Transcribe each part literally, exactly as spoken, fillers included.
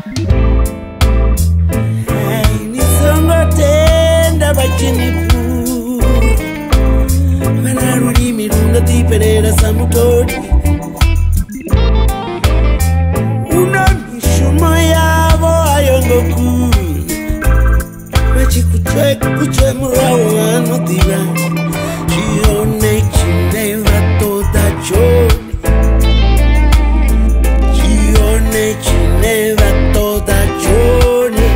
Hey, nisongo tenda bachinifu Vanarudi mirunda tiperera samutodi Una mishumo yavo ayongoku Vachikuchwe kuchwe murawo anotira Chione chineva toda choni Chione chineva toda choni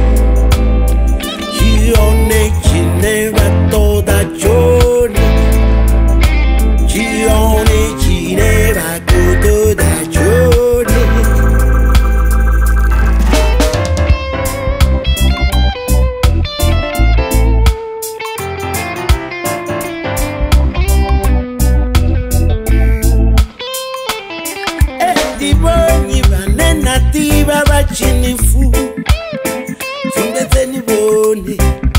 Chione chineva toda choni Chione chineva toda choni Diboni vane nativa bachinifu Fundeteni boni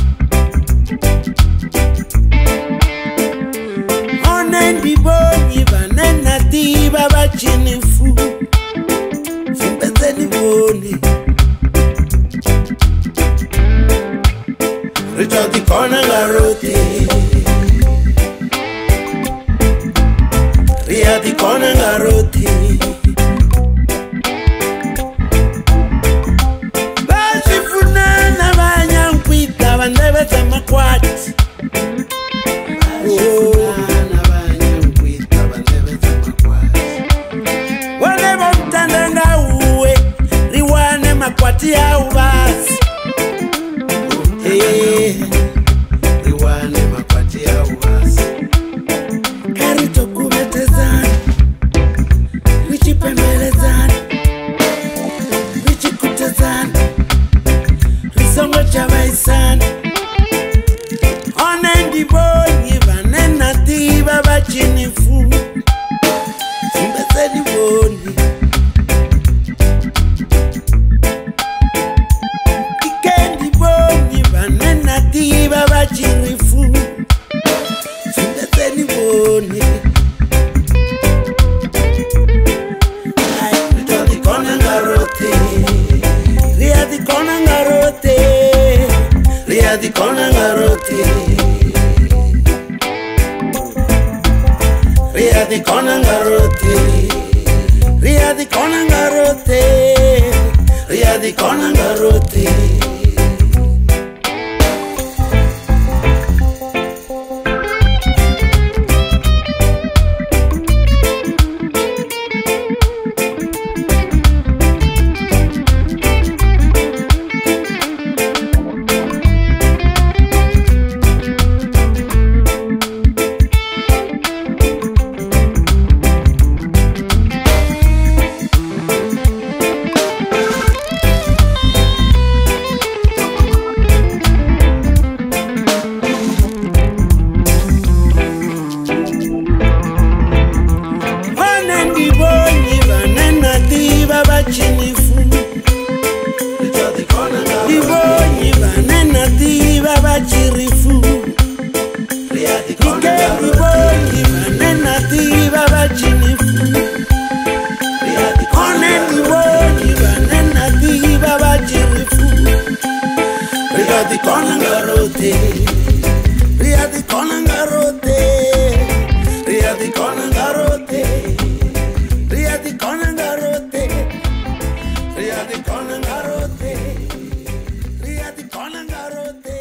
One diboni vane nativa bachinifu Fundeteni boni Richard Kona Garote Ria di Kona Garote Makwati ya ubasi Eh Riwane makwati ya ubasi Karito kubetezani Wichi pembelezani Wichi kutezani Risongo chabaisani Onendi bonyi vanena tiba bachinifu Fumbezeni boni Diba bachirifu Fundeteni boni Ay, Rito di Kona Garote Ria di Kona Garote Ria di Kona Garote Ria di Kona Garote Ria di Kona Garote Ria di Kona Garote Bachinifu Dibonyi vanena diva bachirifu Ike dibonyi vanena diva bachinifu One dibonyi vanena diva bachirifu Ria di Kona Garote Ria di Kona Garote Ria di Kona Garote Ria di Kona Garote Ria di Kona Garote Ria di Kona Garote